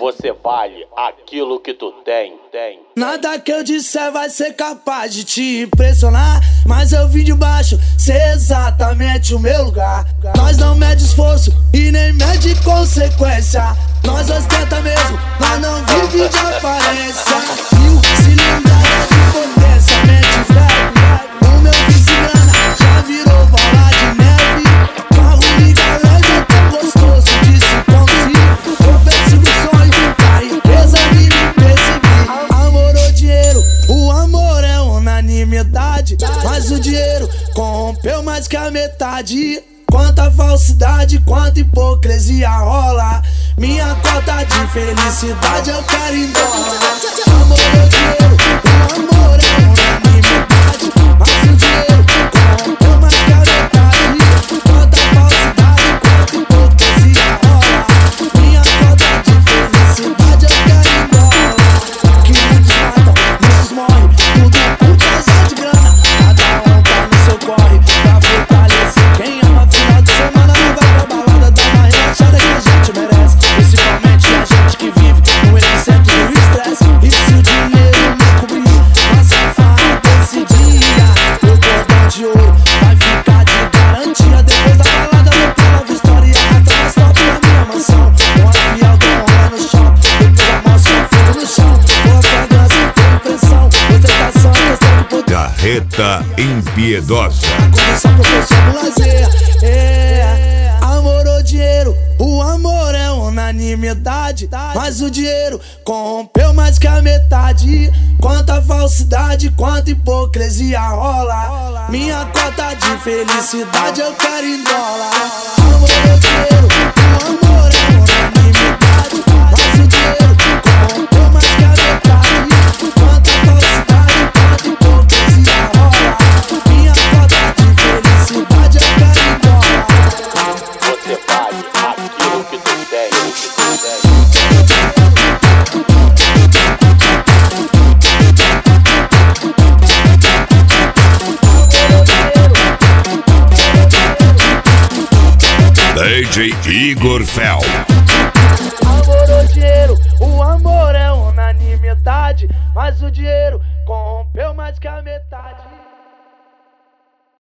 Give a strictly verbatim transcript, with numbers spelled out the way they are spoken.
Você vale aquilo que tu tem, tem. Nada que eu disser vai ser capaz de te impressionar, mas eu vim de baixo, sei exatamente o meu lugar. Nós não mede esforço e nem mede consequência. Nós ostenta mesmo, nós não vive de aparência. Mil cilindradas de potência, mente fé. O meu vice-grana já virou bola de neve. Carro liga leve, tão gostoso de se conduzir. Eu persigo o sonho, a riqueza me perseguir. Amor ou dinheiro, o amor é unanimidade, mas o dinheiro corrompeu mais que a metade. Quanta falsidade, quanta hipocrisia rola. Minha cota de felicidade eu quero ir embora. Amor ou dinheiro, o amor é unanimidade, mas o dinheiro corrompeu mais que a metade. Quanta falsidade, quanta hipocrisia rola. Minha cota de felicidade eu quero ir embora. Que muitos matam, muitos morrem, tudo por causa de grana. Cada um tá no seu corre pra fortalecer quem ama. Final de semana não vai pra balada, dá uma relaxada que a gente merece. Principalmente a gente que vive no epicentro do estresse. E se o dinheiro não cobrir nossa farra desse dia, o cordão de ouro vai ficar de garantia. Depois da balada no tela, história até mais top na minha mansão. Com a fiel do rola no shopping, depois a moça fogo no chão. Com a fragrância e impressão, ostentação, questão de poder. Carreta impiedosa. Só porque eu sou no lazer. É, amor ou dinheiro, o amor é unanimidade, mas o dinheiro corrompeu mais que a metade. Quanta falsidade, quanta hipocrisia rola. Minha cota de felicidade eu quero em dólar. Amor ou dinheiro, o amor é unanimidade, mas o dinheiro corrompeu mais que a metade. Quanta falsidade, quanta hipocrisia rola. Minha cota de felicidade eu quero em dólar. Você vale aquilo que tu tem, que tu tem. D J Igor Fel. Amor ou dinheiro, o amor é unanimidade, mas o dinheiro corrompeu mais que a metade.